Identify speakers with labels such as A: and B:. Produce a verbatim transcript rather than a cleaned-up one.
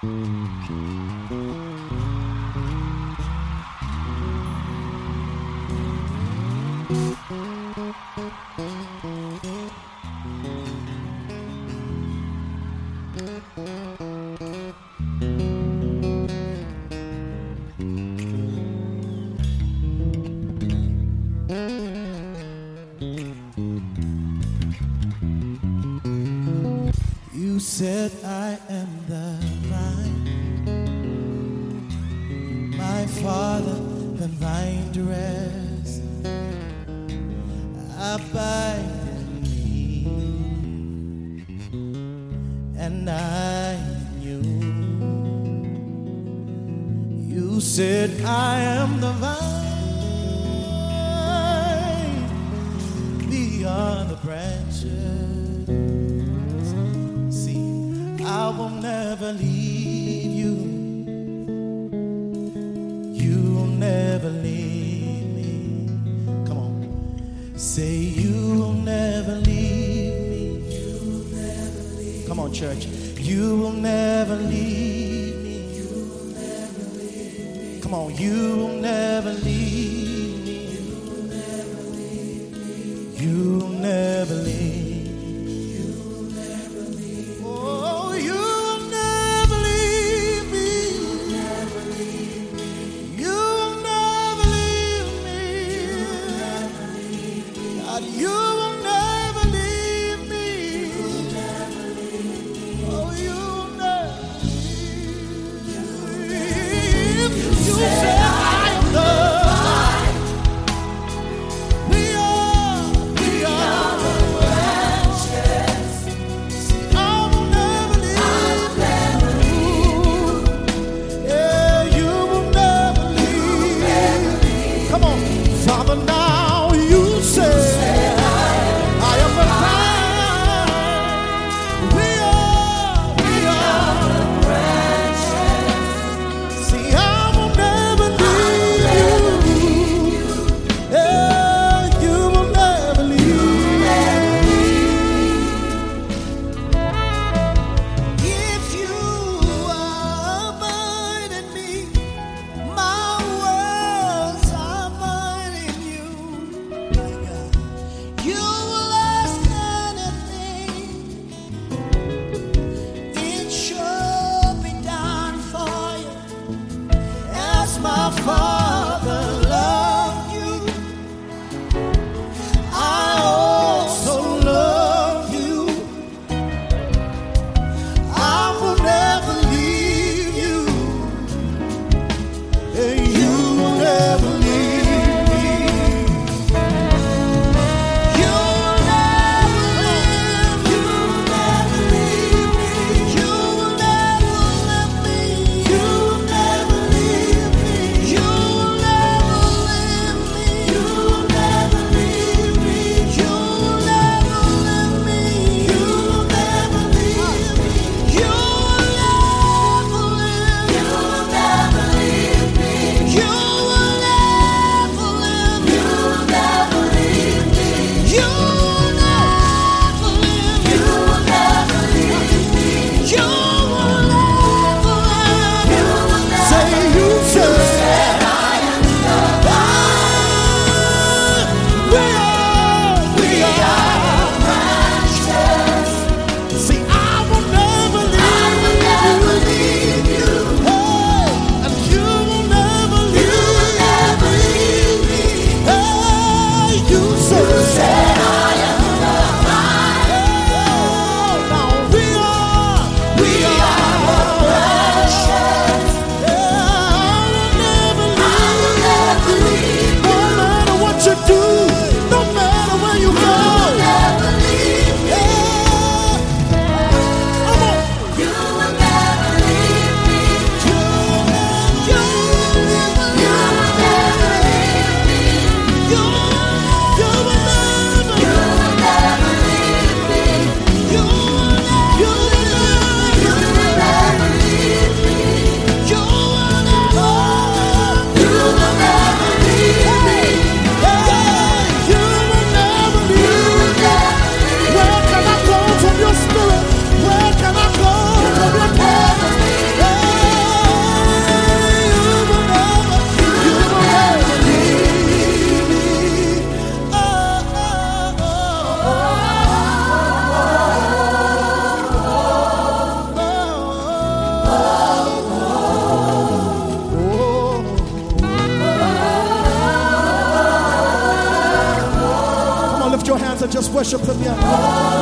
A: You said I am the vine, my Father, the vine dress, abide in me, and I in you. You said I am the vine, beyond the branches. I will never leave you. You will never leave me. Come on. Say you will never leave me. You will never leave me. Come on, church. You will never leave me. You will never leave me. Come on. You will never leave me. You will never leave me. You will never leave me. You will never leave me. Oh, you will never leave me. You said I am the worship him, yeah.